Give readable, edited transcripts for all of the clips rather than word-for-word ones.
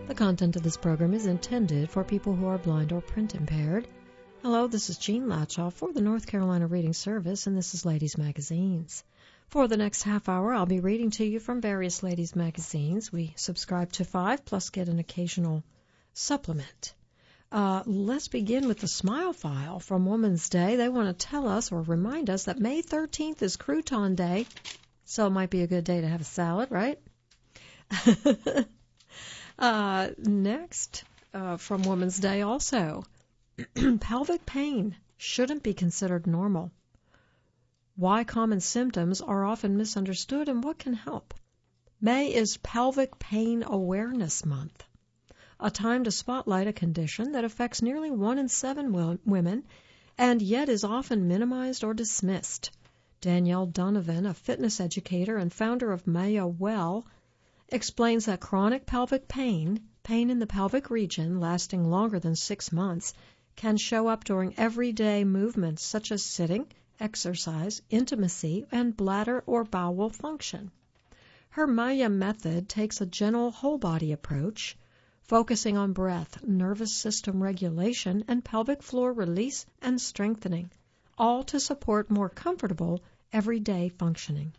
The content of this program is intended for people who are blind or print impaired. Hello, this is Jean Latchaw for the North Carolina Reading Service, and this is Ladies Magazines. For the next half hour, I'll be reading to you from various ladies' magazines. We subscribe to 5, plus get an occasional supplement. Let's begin with the Smile File from Women's Day. They want to tell us or remind us that May 13th is Crouton Day, so it might be a good day to have a salad, right? Next, from Women's Day also, pelvic pain shouldn't be considered normal. Why common symptoms are often misunderstood and what can help. May is Pelvic Pain Awareness Month, a time to spotlight a condition that affects nearly 1 in 7 women and yet is often minimized or dismissed. Danielle Donovan, a fitness educator and founder of Maya Well, explains that chronic pelvic pain in the pelvic region lasting longer than 6 months, can show up during everyday movements such as sitting, exercise, intimacy, and bladder or bowel function. Her Maya method takes a gentle whole-body approach, focusing on breath, nervous system regulation, and pelvic floor release and strengthening, all to support more comfortable everyday functioning.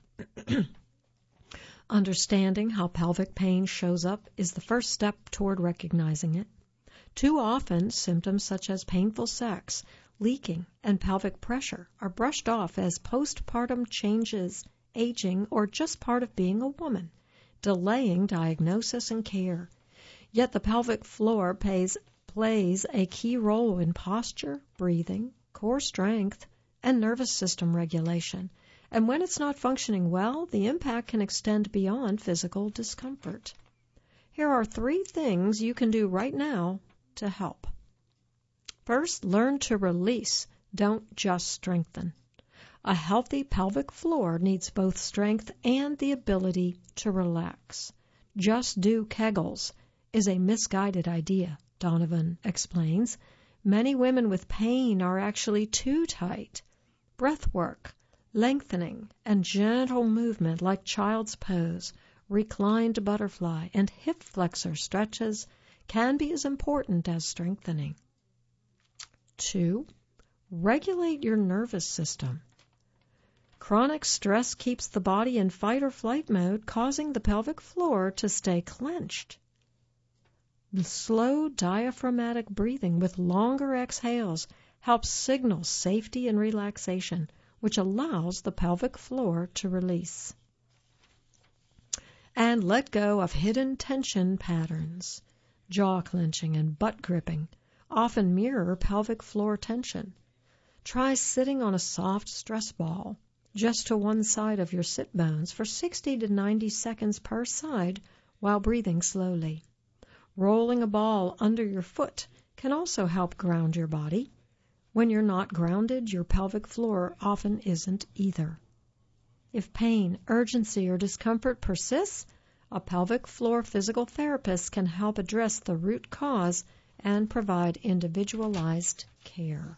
Understanding how pelvic pain shows up is the first step toward recognizing it. Too often, symptoms such as painful sex, leaking, and pelvic pressure are brushed off as postpartum changes, aging, or just part of being a woman, delaying diagnosis and care. Yet the pelvic floor plays a key role in posture, breathing, core strength, and nervous system regulation. And when it's not functioning well, the impact can extend beyond physical discomfort. Here are 3 things you can do right now to help. First, learn to release, don't just strengthen. A healthy pelvic floor needs both strength and the ability to relax. Just do Kegels is a misguided idea, Donovan explains. Many women with pain are actually too tight. Breath work, lengthening, and gentle movement like child's pose, reclined butterfly, and hip flexor stretches can be as important as strengthening. 2. Regulate your nervous system. Chronic stress keeps the body in fight or flight mode, causing the pelvic floor to stay clenched. Slow diaphragmatic breathing with longer exhales helps signal safety and relaxation, which allows the pelvic floor to release. And let go of hidden tension patterns. Jaw clenching and butt gripping often mirror pelvic floor tension. Try sitting on a soft stress ball just to one side of your sit bones for 60 to 90 seconds per side while breathing slowly. Rolling a ball under your foot can also help ground your body. When you're not grounded, your pelvic floor often isn't either. If pain, urgency, or discomfort persists, a pelvic floor physical therapist can help address the root cause and provide individualized care.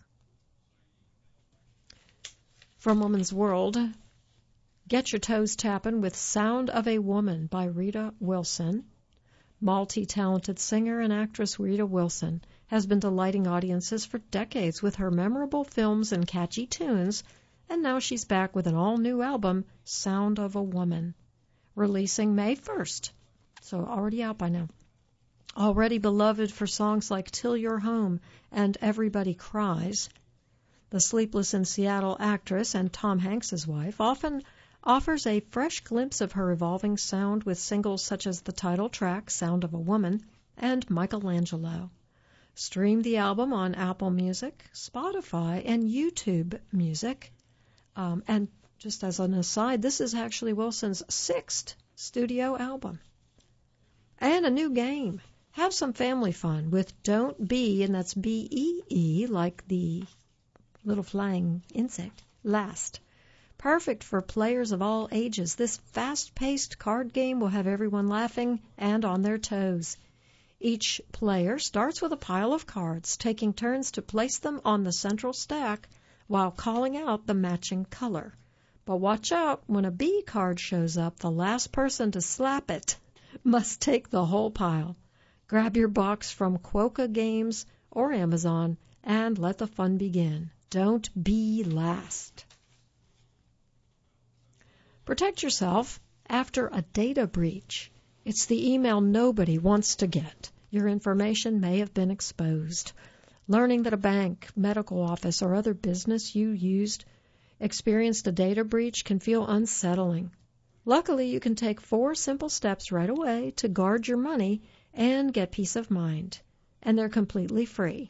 From Woman's World, Get Your Toes Tappin' with Sound of a Woman by Rita Wilson. Multi-talented singer and actress Rita Wilson has been delighting audiences for decades with her memorable films and catchy tunes, and now she's back with an all-new album, Sound of a Woman, releasing May 1st, so already out by now. Already beloved for songs like Till You're Home and Everybody Cries, the Sleepless in Seattle actress and Tom Hanks' wife often offers a fresh glimpse of her evolving sound with singles such as the title track, Sound of a Woman, and Michelangelo. Stream the album on Apple Music, Spotify, and YouTube Music. And just as an aside, this is actually Wilson's 6th studio album. And a new game. Have some family fun with Don't Be, and that's B-E-E, like the little flying insect, last. Perfect for players of all ages, this fast-paced card game will have everyone laughing and on their toes. Each player starts with a pile of cards, taking turns to place them on the central stack while calling out the matching color. But watch out, when a B card shows up, the last person to slap it must take the whole pile. Grab your box from Quokka Games or Amazon and let the fun begin. Don't be last. Protect yourself after a data breach. It's the email nobody wants to get. Your information may have been exposed. Learning that a bank, medical office, or other business you used experienced a data breach can feel unsettling. Luckily, you can take 4 simple steps right away to guard your money and get peace of mind, and they're completely free.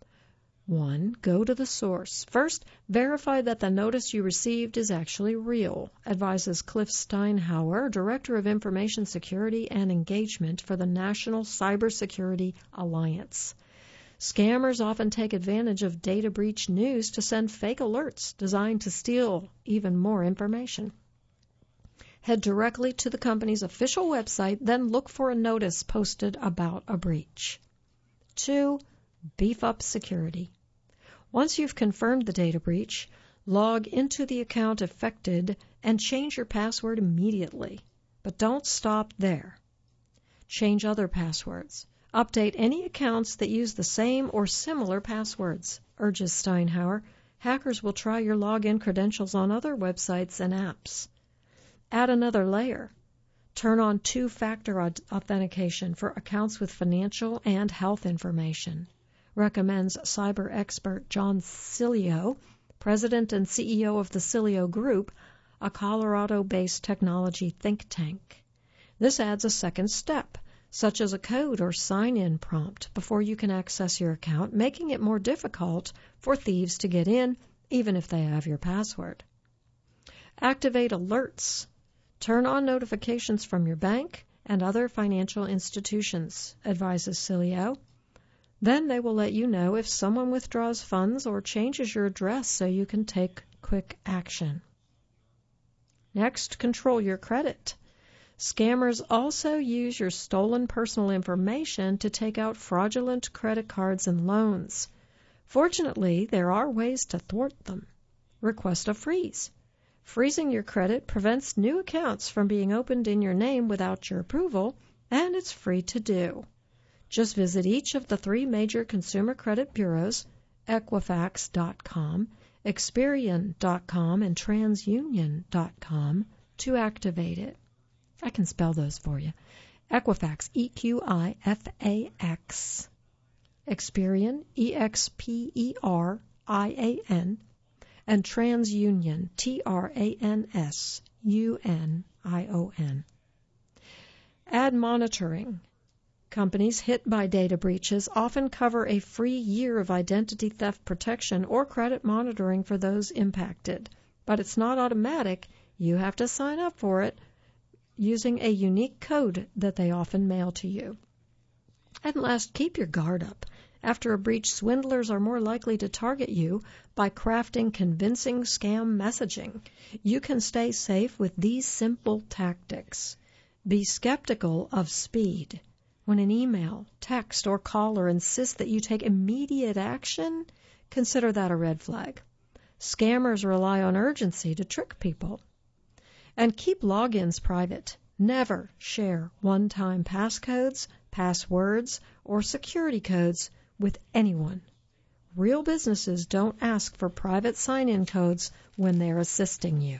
1. Go to the source. First, verify that the notice you received is actually real, advises Cliff Steinhauer, Director of Information Security and Engagement for the National Cybersecurity Alliance. Scammers often take advantage of data breach news to send fake alerts designed to steal even more information. Head directly to the company's official website, then look for a notice posted about a breach. 2. Beef up security. Once you've confirmed the data breach, log into the account affected and change your password immediately. But don't stop there. Change other passwords. Update any accounts that use the same or similar passwords, urges Steinhauer. Hackers will try your login credentials on other websites and apps. Add another layer. Turn on 2-factor authentication for accounts with financial and health information, recommends cyber expert John Cilio, president and CEO of the Cilio Group, a Colorado-based technology think tank. This adds a second step, such as a code or sign-in prompt before you can access your account, making it more difficult for thieves to get in, even if they have your password. Activate alerts. Turn on notifications from your bank and other financial institutions, advises Cilio. Then they will let you know if someone withdraws funds or changes your address so you can take quick action. Next, control your credit. Scammers also use your stolen personal information to take out fraudulent credit cards and loans. Fortunately, there are ways to thwart them. Request a freeze. Freezing your credit prevents new accounts from being opened in your name without your approval, and it's free to do. Just visit each of the 3 major consumer credit bureaus, Equifax.com, Experian.com, and TransUnion.com, to activate it. I can spell those for you. Equifax, E-Q-I-F-A-X. Experian, E-X-P-E-R-I-A-N. And TransUnion, T-R-A-N-S-U-N-I-O-N. Add monitoring. Companies hit by data breaches often cover a free year of identity theft protection or credit monitoring for those impacted. But it's not automatic. You have to sign up for it using a unique code that they often mail to you. And last, keep your guard up. After a breach, swindlers are more likely to target you by crafting convincing scam messaging. You can stay safe with these simple tactics. Be skeptical of speed. When an email, text, or caller insists that you take immediate action, consider that a red flag. Scammers rely on urgency to trick people. And keep logins private. Never share one-time passcodes, passwords, or security codes with anyone. Real businesses don't ask for private sign-in codes when they're assisting you.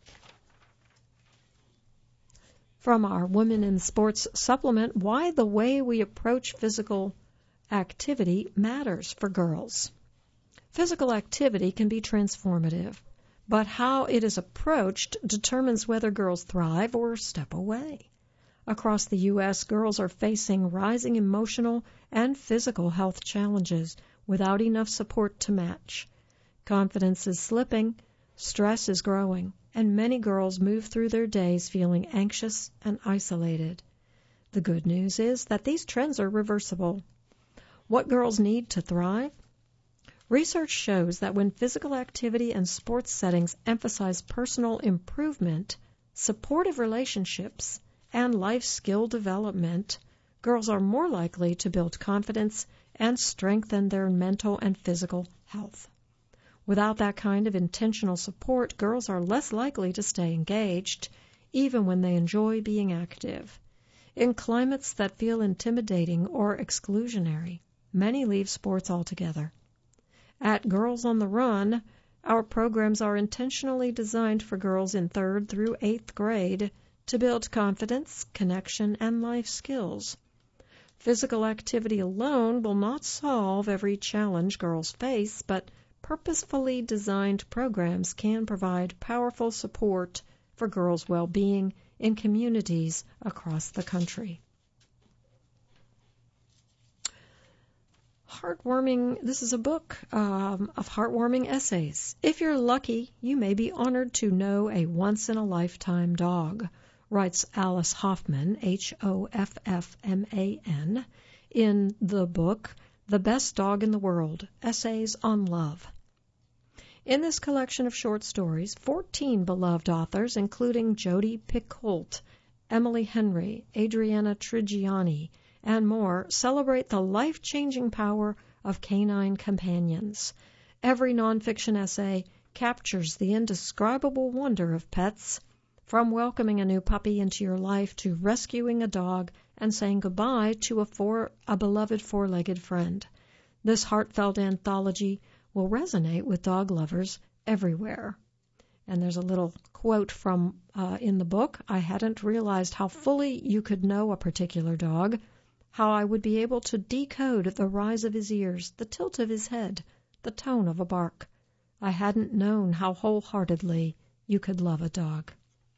From our Women in Sports supplement, why the way we approach physical activity matters for girls. Physical activity can be transformative, but how it is approached determines whether girls thrive or step away. Across the U.S., girls are facing rising emotional and physical health challenges without enough support to match. Confidence is slipping, stress is growing, and many girls move through their days feeling anxious and isolated. The good news is that these trends are reversible. What girls need to thrive? Research shows that when physical activity and sports settings emphasize personal improvement, supportive relationships, and life skill development, girls are more likely to build confidence and strengthen their mental and physical health. Without that kind of intentional support, girls are less likely to stay engaged, even when they enjoy being active. In climates that feel intimidating or exclusionary, many leave sports altogether. At Girls on the Run, our programs are intentionally designed for girls in 3rd through 8th grade to build confidence, connection, and life skills. Physical activity alone will not solve every challenge girls face, but purposefully designed programs can provide powerful support for girls' well-being in communities across the country. This is a book of heartwarming essays. If you're lucky, you may be honored to know a once-in-a-lifetime dog, writes Alice Hoffman, Hoffman, in the book The Best Dog in the World, Essays on Love. In this collection of short stories, 14 beloved authors, including Jodi Picoult, Emily Henry, Adriana Trigiani, and more, celebrate the life-changing power of canine companions. Every nonfiction essay captures the indescribable wonder of pets, from welcoming a new puppy into your life to rescuing a dog and saying goodbye to a beloved four-legged friend. This heartfelt anthology will resonate with dog lovers everywhere. And there's a little quote from in the book, "I hadn't realized how fully you could know a particular dog, how I would be able to decode the rise of his ears, the tilt of his head, the tone of a bark. I hadn't known how wholeheartedly you could love a dog."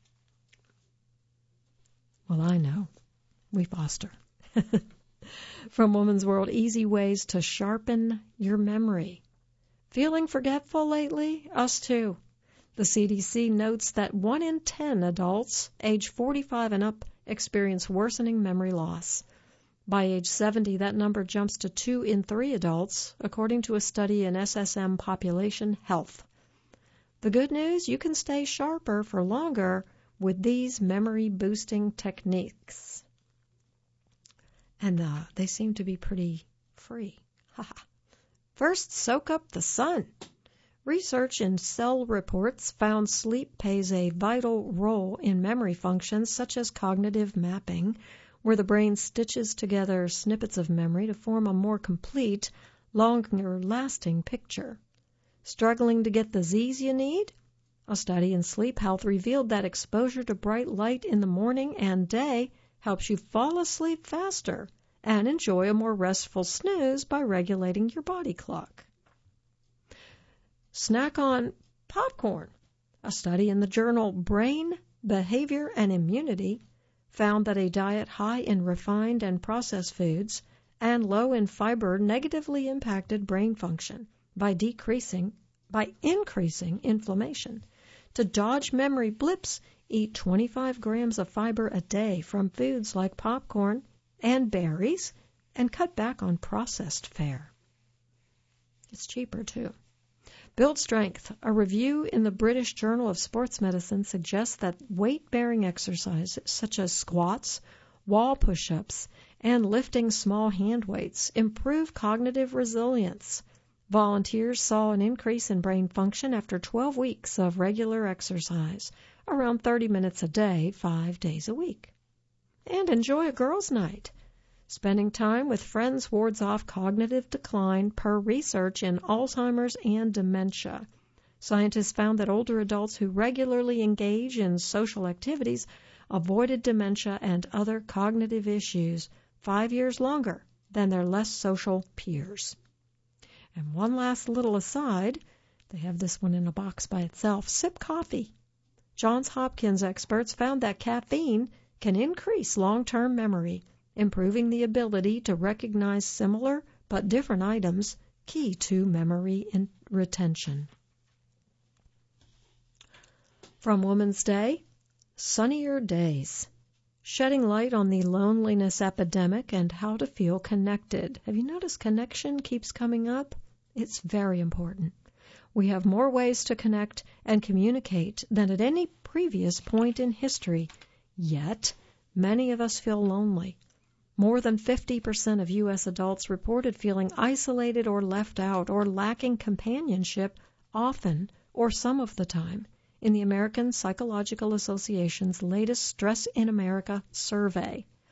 Well, I know. We foster. From Woman's World, easy ways to sharpen your memory. Feeling forgetful lately? Us too. The CDC notes that 1 in 10 adults age 45 and up experience worsening memory loss. By age 70, that number jumps to 2 in 3 adults, according to a study in SSM Population Health. The good news, you can stay sharper for longer with these memory-boosting techniques. And they seem to be pretty free. First, soak up the sun. Research in Cell Reports found sleep plays a vital role in memory functions such as cognitive mapping, where the brain stitches together snippets of memory to form a more complete, longer-lasting picture. Struggling to get the Z's you need? A study in sleep health revealed that exposure to bright light in the morning and day helps you fall asleep faster and enjoy a more restful snooze by regulating your body clock. Snack on popcorn. A study in the journal Brain, Behavior, and Immunity found that a diet high in refined and processed foods and low in fiber negatively impacted brain function by increasing inflammation. To dodge memory blips, eat 25 grams of fiber a day from foods like popcorn and berries, and cut back on processed fare. It's cheaper, too. Build strength. A review in the British Journal of Sports Medicine suggests that weight-bearing exercise, such as squats, wall push-ups, and lifting small hand weights, improve cognitive resilience. Volunteers saw an increase in brain function after 12 weeks of regular exercise, around 30 minutes a day, 5 days a week. And enjoy a girls' night. Spending time with friends wards off cognitive decline per research in Alzheimer's and dementia. Scientists found that older adults who regularly engage in social activities avoided dementia and other cognitive issues 5 years longer than their less social peers. And one last little aside, they have this one in a box by itself, sip coffee. Johns Hopkins experts found that caffeine can increase long-term memory, improving the ability to recognize similar but different items, key to memory retention. From Woman's Day, Sunnier Days. Shedding light on the loneliness epidemic and how to feel connected. Have you noticed connection keeps coming up? It's very important. We have more ways to connect and communicate than at any previous point in history. Yet, many of us feel lonely. More than 50% of U.S. adults reported feeling isolated or left out or lacking companionship often or some of the time in the American Psychological Association's latest Stress in America survey.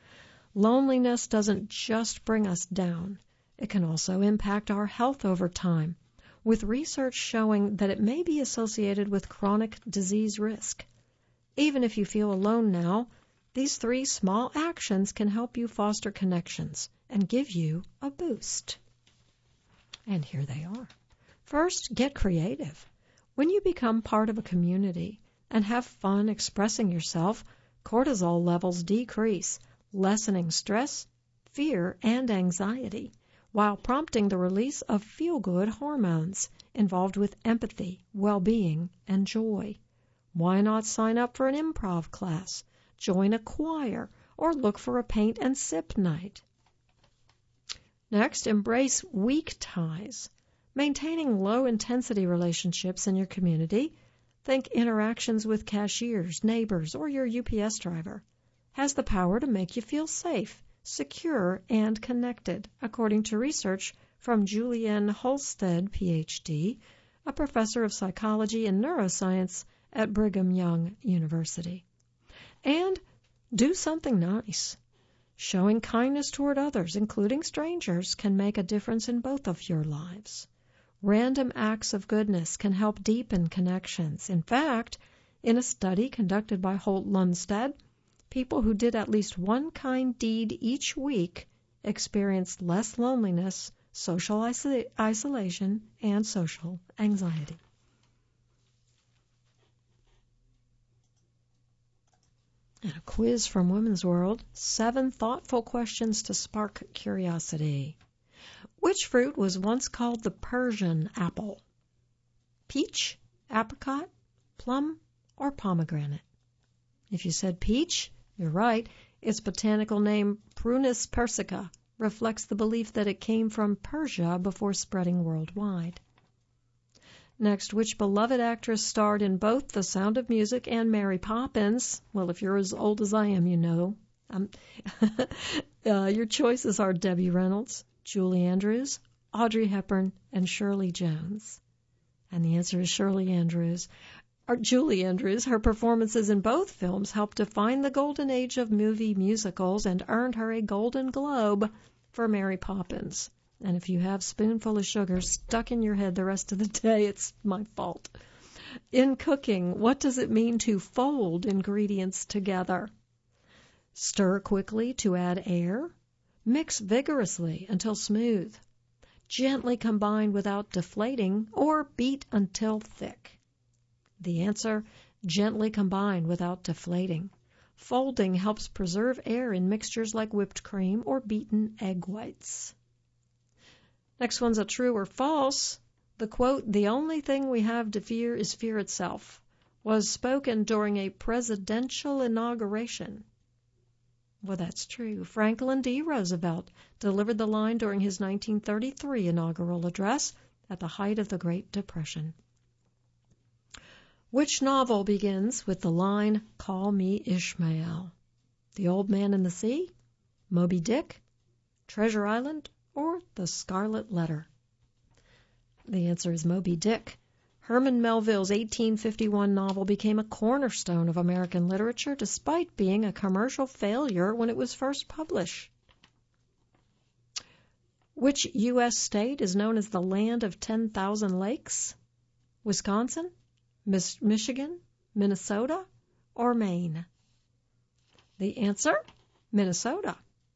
Loneliness doesn't just bring us down. It can also impact our health over time, with research showing that it may be associated with chronic disease risk. Even if you feel alone now, these 3 small actions can help you foster connections and give you a boost. And here they are. First, get creative. When you become part of a community and have fun expressing yourself, cortisol levels decrease, lessening stress, fear, and anxiety, while prompting the release of feel-good hormones involved with empathy, well-being, and joy. Why not sign up for an improv class, join a choir, or look for a paint and sip night? Next, embrace weak ties. Maintaining low-intensity relationships in your community, think interactions with cashiers, neighbors, or your UPS driver, has the power to make you feel safe, secure, and connected, according to research from Julianne Holstead, Ph.D., a professor of psychology and neuroscience at Brigham Young University. And do something nice. Showing kindness toward others, including strangers, can make a difference in both of your lives. Random acts of goodness can help deepen connections. In fact, in a study conducted by Holt Lundstad, people who did at least one kind deed each week experienced less loneliness, social isolation, and social anxiety. And a quiz from Women's World, 7 thoughtful questions to spark curiosity. Which fruit was once called the Persian apple? Peach, apricot, plum, or pomegranate? If you said peach, you're right. Its botanical name, Prunus persica, reflects the belief that it came from Persia before spreading worldwide. Next, which beloved actress starred in both The Sound of Music and Mary Poppins? Well, if you're as old as I am, you know. Your choices are Debbie Reynolds, Julie Andrews, Audrey Hepburn, and Shirley Jones. And the answer is Shirley Andrews. Or Julie Andrews. Her performances in both films helped define the golden age of movie musicals and earned her a Golden Globe for Mary Poppins. And if you have spoonful of sugar stuck in your head the rest of the day, it's my fault. In cooking, what does it mean to fold ingredients together? Stir quickly to add air. Mix vigorously until smooth. Gently combine without deflating, or beat until thick. The answer, gently combine without deflating. Folding helps preserve air in mixtures like whipped cream or beaten egg whites. Next one's a true or false. The quote, "The only thing we have to fear is fear itself," was spoken during a presidential inauguration. Well, that's true. Franklin D. Roosevelt delivered the line during his 1933 inaugural address at the height of the Great Depression. Which novel begins with the line, "Call me Ishmael"? The Old Man and the Sea, Moby Dick, Treasure Island, or The Scarlet Letter? The answer is Moby Dick. Herman Melville's 1851 novel became a cornerstone of American literature despite being a commercial failure when it was first published. Which U.S. state is known as the Land of 10,000 Lakes? Wisconsin, Michigan, Minnesota, or Maine? The answer, Minnesota.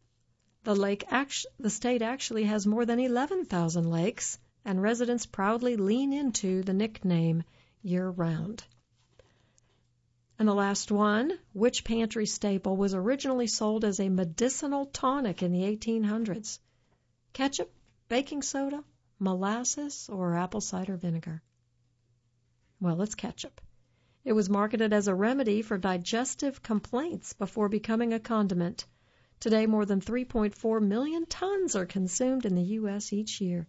The state actually has more than 11,000 lakes, and residents proudly lean into the nickname year-round. And the last one, which pantry staple was originally sold as a medicinal tonic in the 1800s? Ketchup, baking soda, molasses, or apple cider vinegar? Well, it's ketchup. It was marketed as a remedy for digestive complaints before becoming a condiment. Today, more than 3.4 million tons are consumed in the U.S. each year.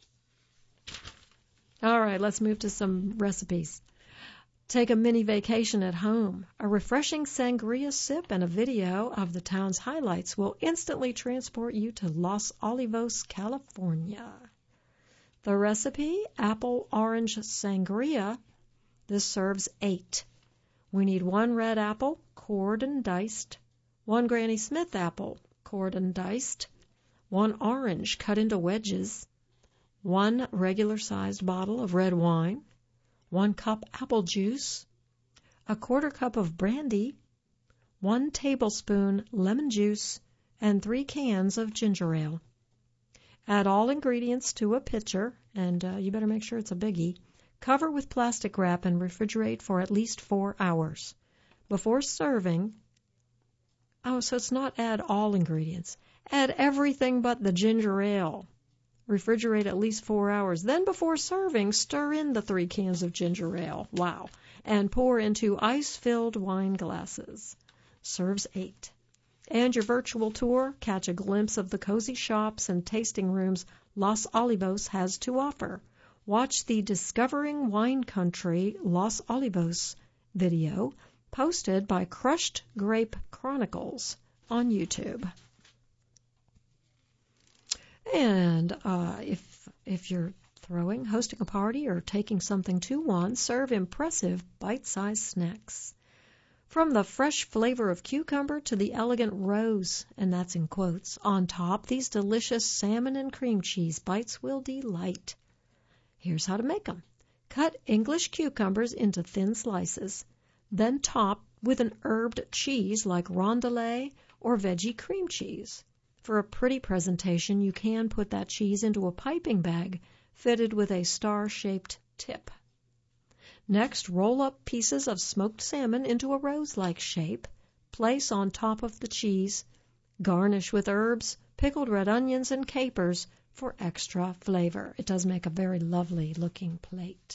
All right, let's move to some recipes. Take a mini vacation at home. A refreshing sangria sip and a video of the town's highlights will instantly transport you to Los Olivos, California. The recipe, apple-orange sangria. This serves 8. We need 1 red apple, cored and diced, 1 Granny Smith apple, cored and diced, 1 orange cut into wedges, 1 regular-sized bottle of red wine, 1 cup apple juice, 1/4 cup of brandy, 1 tablespoon lemon juice, and 3 cans of ginger ale. Add all ingredients to a pitcher, and you better make sure it's a biggie. Cover with plastic wrap and refrigerate for at least 4 hours. Before serving, so it's not add all ingredients. Add everything but the ginger ale. Refrigerate at least 4 hours. Then before serving, stir in the 3 cans of ginger ale. Wow. And pour into ice-filled wine glasses. Serves 8. And your virtual tour, catch a glimpse of the cozy shops and tasting rooms Los Olivos has to offer. Watch the Discovering Wine Country Los Olivos video posted by Crushed Grape Chronicles on YouTube. And if you're hosting a party, or taking something to one, serve impressive bite-sized snacks. From the fresh flavor of cucumber to the elegant rose, and that's in quotes, on top, these delicious salmon and cream cheese bites will delight. Here's how to make them. Cut English cucumbers into thin slices, then top with an herbed cheese like rondellet or veggie cream cheese. For a pretty presentation, you can put that cheese into a piping bag fitted with a star-shaped tip. Next, roll up pieces of smoked salmon into a rose-like shape, place on top of the cheese, garnish with herbs, pickled red onions, and capers for extra flavor. It does make a very lovely-looking plate.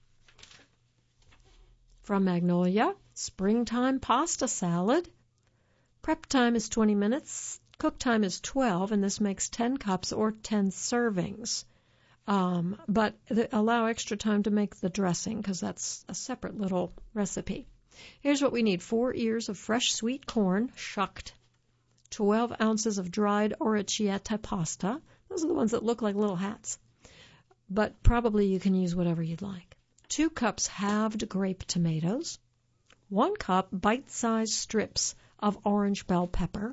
From Magnolia, springtime pasta salad. Prep time is 20 minutes. Cook time is 12, and this makes 10 cups or 10 servings. But allow extra time to make the dressing, because that's a separate little recipe. Here's what we need. 4 ears of fresh sweet corn, shucked. 12 ounces of dried orecchietta pasta. Those are the ones that look like little hats. But probably you can use whatever you'd like. 2 cups halved grape tomatoes. 1 cup bite-sized strips of orange bell pepper.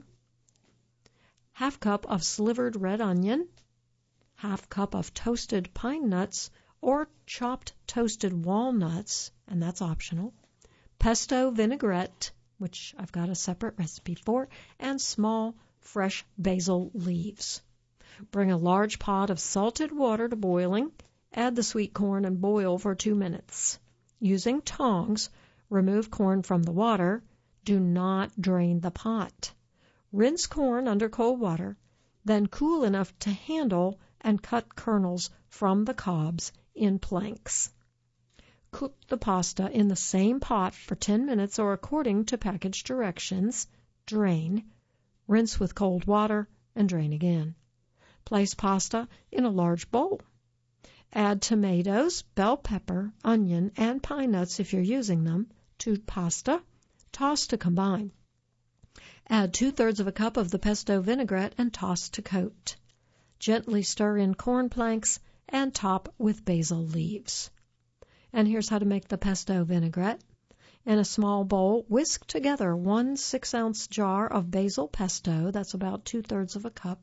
1/2 cup of slivered red onion. 1/2 cup of toasted pine nuts or chopped toasted walnuts, and that's optional. Pesto vinaigrette, which I've got a separate recipe for, and small fresh basil leaves. Bring a large pot of salted water to boiling. Add the sweet corn and boil for 2 minutes. Using tongs, remove corn from the water. Do not drain the pot. Rinse corn under cold water, then cool enough to handle and cut kernels from the cobs in planks. Cook the pasta in the same pot for 10 minutes or according to package directions. Drain, rinse with cold water, and drain again. Place pasta in a large bowl. Add tomatoes, bell pepper, onion, and pine nuts if you're using them to pasta. Toss to combine. Add 2/3 of a cup of the pesto vinaigrette and toss to coat. Gently stir in corn planks and top with basil leaves. And here's how to make the pesto vinaigrette. In a small bowl, whisk together 1 6-ounce jar of basil pesto, that's about 2/3 of a cup,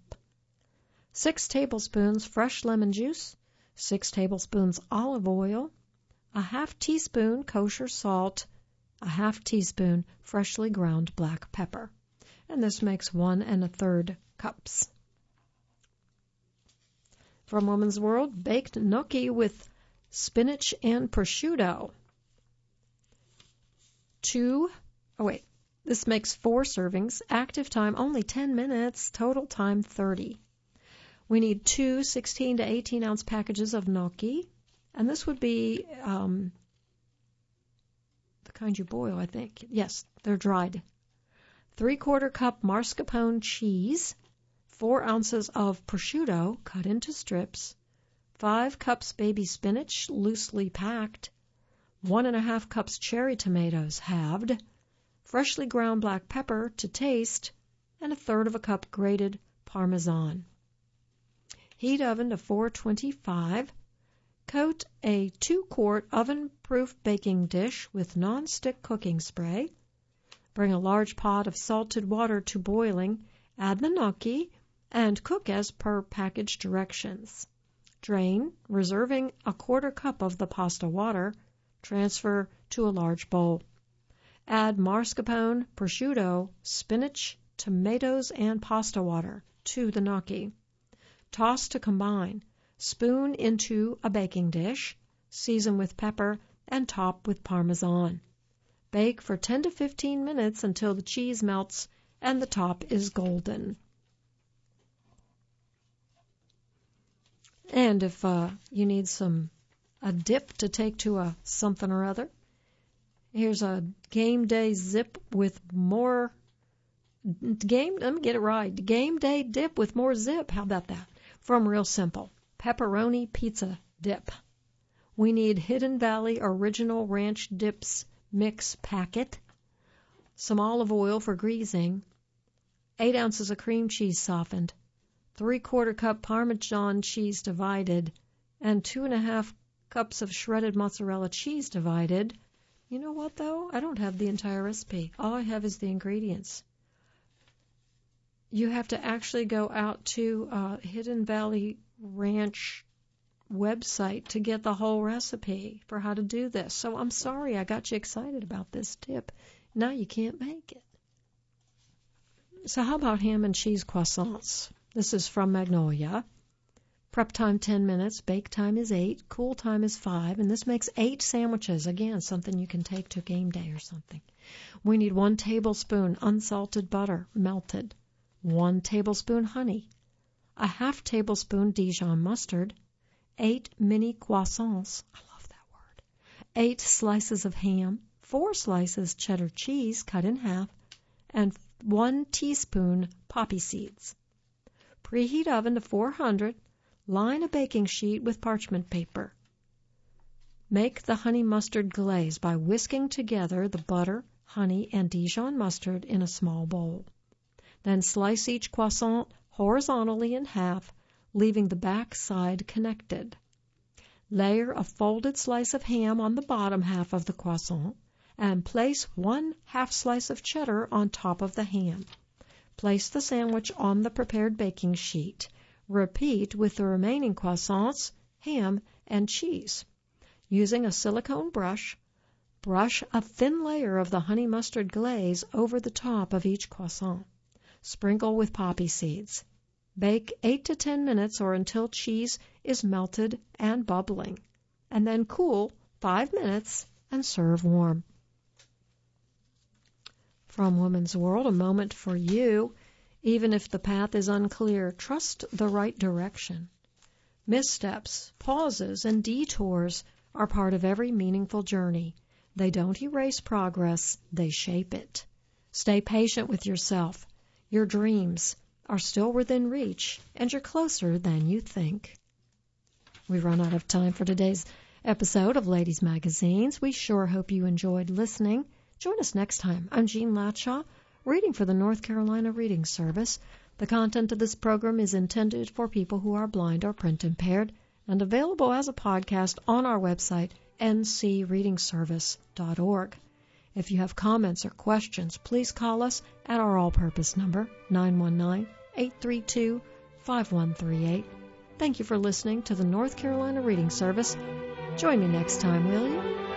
6 tablespoons fresh lemon juice, 6 tablespoons olive oil, 1/2 teaspoon kosher salt, 1/2 teaspoon freshly ground black pepper. And this makes 1 1/3 cups. From Woman's World, baked gnocchi with spinach and prosciutto. This makes 4 servings. Active time only 10 minutes. Total time 30. We need 2 16 to 18 ounce packages of gnocchi, and this would be the kind you boil, I think. Yes, they're dried. 3/4 cup mascarpone cheese, 4 ounces of prosciutto cut into strips, 5 cups baby spinach loosely packed, 1 1/2 cups cherry tomatoes halved, freshly ground black pepper to taste, and 1/3 of a cup grated Parmesan. Heat oven to 425. Coat a 2-quart oven-proof baking dish with non-stick cooking spray. Bring a large pot of salted water to boiling. Add the gnocchi and cook as per package directions. Drain, reserving a 1/4 cup of the pasta water. Transfer to a large bowl. Add mascarpone, prosciutto, spinach, tomatoes, and pasta water to the gnocchi. Toss to combine. Spoon into a baking dish. Season with pepper and top with Parmesan. Bake for 10 to 15 minutes until the cheese melts and the top is golden. And if you need a dip to take to a something or other, here's a game day dip with more game day dip with more zip. How about that? From Real Simple. Pepperoni pizza dip. We need Hidden Valley Original Ranch Dips Mix packet, some olive oil for greasing, 8 ounces of cream cheese softened, 3/4 cup Parmesan cheese divided, and 2.5 cups of shredded mozzarella cheese divided. You know what, though? I don't have the entire recipe. All I have is the ingredients. You have to actually go out to Hidden Valley Ranch website to get the whole recipe for how to do this. So I'm sorry I got you excited about this tip. Now you can't make it. So how about ham and cheese croissants? This is from Magnolia. Prep time 10 minutes, bake time is 8, cool time is 5, and this makes 8 sandwiches. Again, something you can take to game day or something. We need 1 tablespoon unsalted butter, melted, 1 tablespoon honey, a 1/2 tablespoon Dijon mustard, 8 mini croissants, I love that word, 8 slices of ham, 4 slices cheddar cheese cut in half, and 1 teaspoon poppy seeds. Preheat oven to 400. Line a baking sheet with parchment paper. Make the honey mustard glaze by whisking together the butter, honey, and Dijon mustard in a small bowl. Then slice each croissant horizontally in half, leaving the back side connected. Layer a folded slice of ham on the bottom half of the croissant and place 1/2 slice of cheddar on top of the ham. Place the sandwich on the prepared baking sheet. Repeat with the remaining croissants, ham, and cheese. Using a silicone brush, brush a thin layer of the honey mustard glaze over the top of each croissant. Sprinkle with poppy seeds. Bake 8 to 10 minutes or until cheese is melted and bubbling, and then cool 5 minutes and serve warm. From Woman's World, a moment for you. Even if the path is unclear, trust the right direction. Missteps, pauses, and detours are part of every meaningful journey. They don't erase progress, they shape it. Stay patient with yourself. Your dreams are still within reach, and you're closer than you think. We've run out of time for today's episode of Ladies Magazines. We sure hope you enjoyed listening. Join us next time. I'm Jean Latshaw, reading for the North Carolina Reading Service. The content of this program is intended for people who are blind or print impaired and available as a podcast on our website, ncreadingservice.org. If you have comments or questions, please call us at our all-purpose number, 919-832-5138. Thank you for listening to the North Carolina Reading Service. Join me next time, will you?